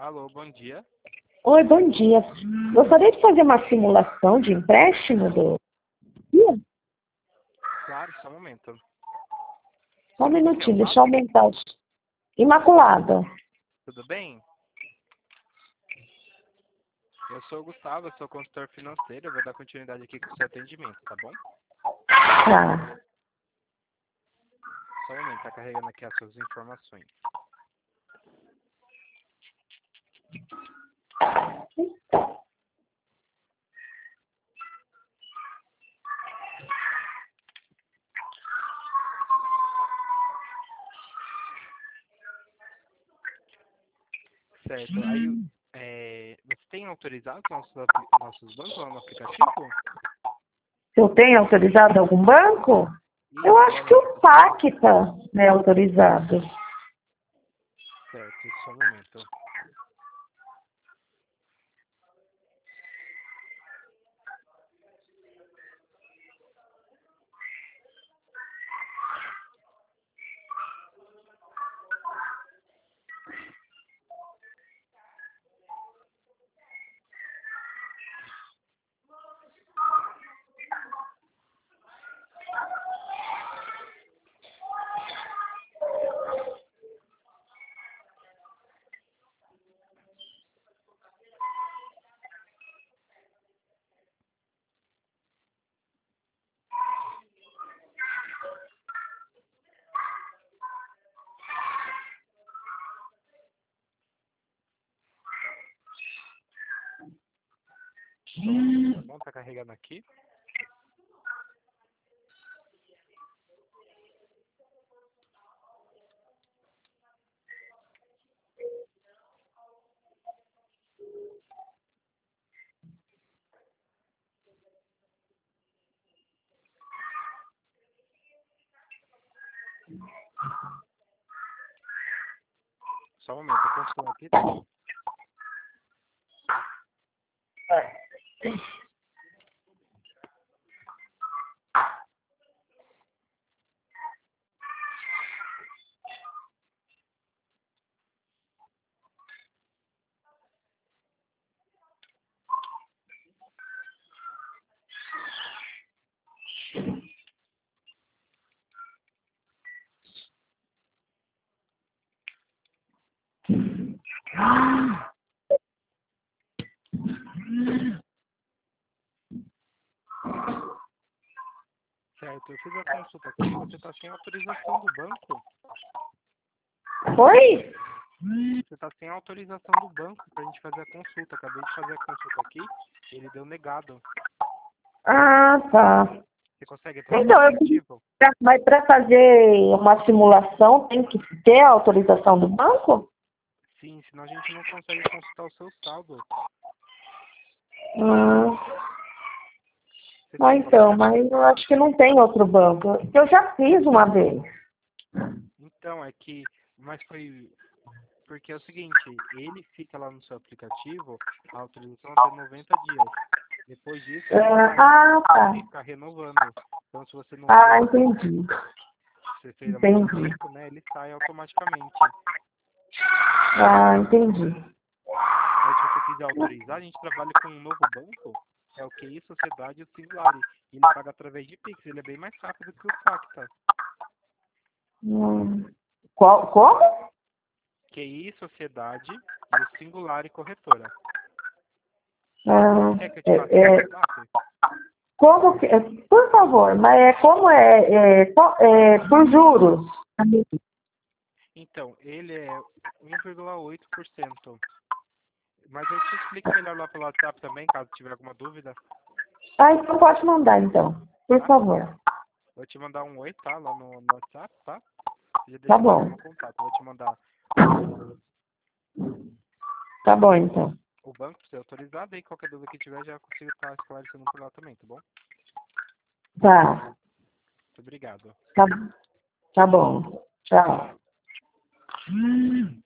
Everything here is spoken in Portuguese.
Alô, bom dia. Oi, bom dia. Gostaria de fazer uma simulação de empréstimo do... Claro, só um momento. Só um Como que é o minutinho, deixa nome? eu aumentar o... Imaculada. Tudo bem? Eu sou o Gustavo, eu sou consultor financeiro. Eu vou dar continuidade aqui com o seu atendimento, tá bom? Tá. Só um momento, tá carregando aqui as suas informações. Certo. Aí, você tem autorizado nossos bancos lá no aplicativo? Se eu tenho autorizado algum banco? Eu Isso, lá acho no que o aplicativo. Pacta é autorizado. Certo, só um momento. Só um momento, tá bom? Tá carregando aqui. Só um momento, eu consumo aqui, tá bom? Certo, eu fiz a consulta aqui, você tá sem autorização do banco. Oi? Você tá sem autorização do banco pra gente fazer a consulta. Acabei de fazer a consulta aqui, ele deu negado. Ah, tá. Você consegue entrar no Então, aplicativo? mas para fazer uma simulação tem que ter a autorização do banco? Sim, senão a gente não consegue consultar o seu saldo. Ah, Você tem o então, papel? mas eu acho que não tem outro banco. Eu já fiz uma vez. Então, é que, mas foi, porque é o seguinte, ele fica lá no seu aplicativo, a autorização até 90 dias. Depois disso, ele sai, Tá. fica renovando. Então, se você não Ah, fez, entendi. você fez há muito Entendi. tempo, né, ele sai automaticamente. Ah, entendi. Aí, se você quiser autorizar, a gente trabalha com um novo banco, é o QI Sociedade e o Singulari. E ele paga através de Pix, ele é bem mais rápido que o Facta. Como? QI Sociedade e o Singulari Corretora. Ah, Quer que eu te passe o WhatsApp? como que... Por favor, mas como por juros? Então, ele é 1,8%. Mas eu te explico melhor lá pelo WhatsApp também, caso tiver alguma dúvida. Ah, então pode mandar, então. Por Tá? favor. Vou te mandar um oi, tá? Lá no WhatsApp, tá? Você já Tá deixa salvo bom. meu contato. Vou te mandar Tá bom, então. o banco pra você autorizar, daí qualquer dúvida que tiver já consigo estar esclarecendo por lá também, tá bom? Tá. Muito obrigado. Tá, tá bom. Tchau. Tchau.